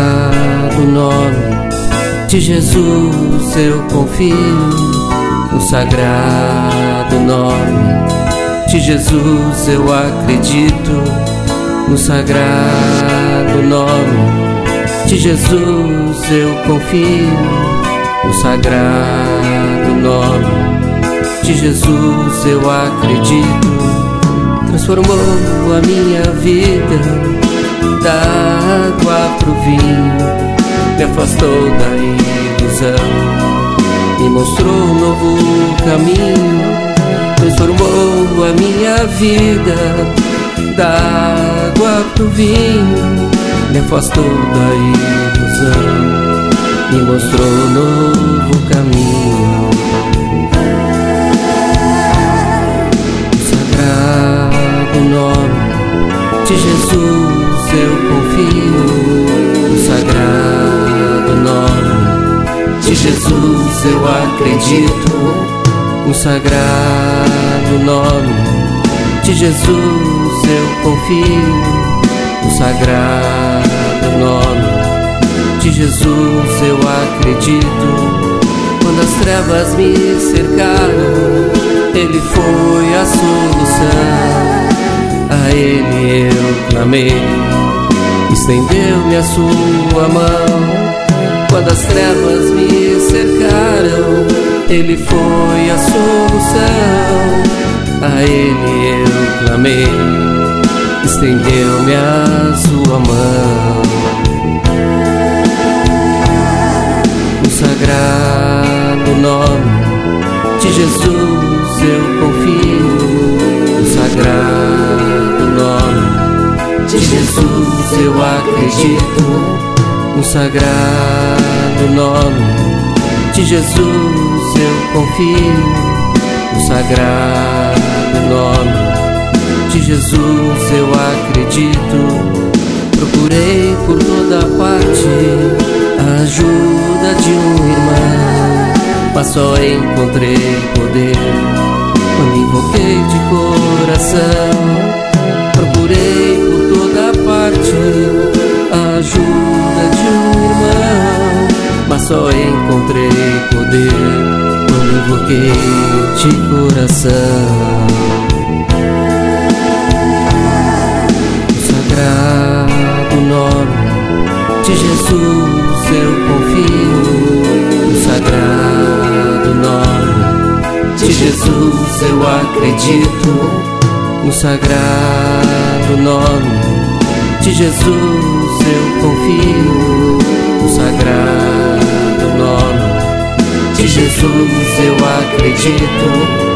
sagrado nome de Jesus eu confio. No sagrado nome de Jesus eu acredito. No sagrado nome de Jesus eu confio. No sagrado nome de Jesus eu acredito. Transformou a minha vida da água pro vinho, me afastou da ilusão, me mostrou um novo caminho. Transformou a minha vida da água pro vinho, me afastou da ilusão, me mostrou um novo caminho. No nome de Jesus eu confio. No sagrado nome de Jesus eu acredito. No sagrado nome de Jesus eu confio. No sagrado nome de Jesus eu acredito. Quando as trevas me cercaram, Ele foi a solução. A Ele eu clamei, estendeu-me a sua mão. Quando as trevas me cercaram, Ele foi a solução. A Ele eu clamei, estendeu-me a sua mão. No sagrado nome de Jesus eu confio. No sagrado nome de Jesus eu acredito. No sagrado nome de Jesus eu confio. No sagrado nome de Jesus eu acredito. Procurei por toda parte a ajuda de um irmão, mas só encontrei poder quando invoquei de coração. Procurei por toda parte a ajuda de um irmão, mas só encontrei poder quando invoquei de coração. No sagrado nome de Jesus eu confio. No sagrado nome de Jesus eu acredito. No sagrado nome de Jesus eu confio. No sagrado nome de Jesus eu acredito.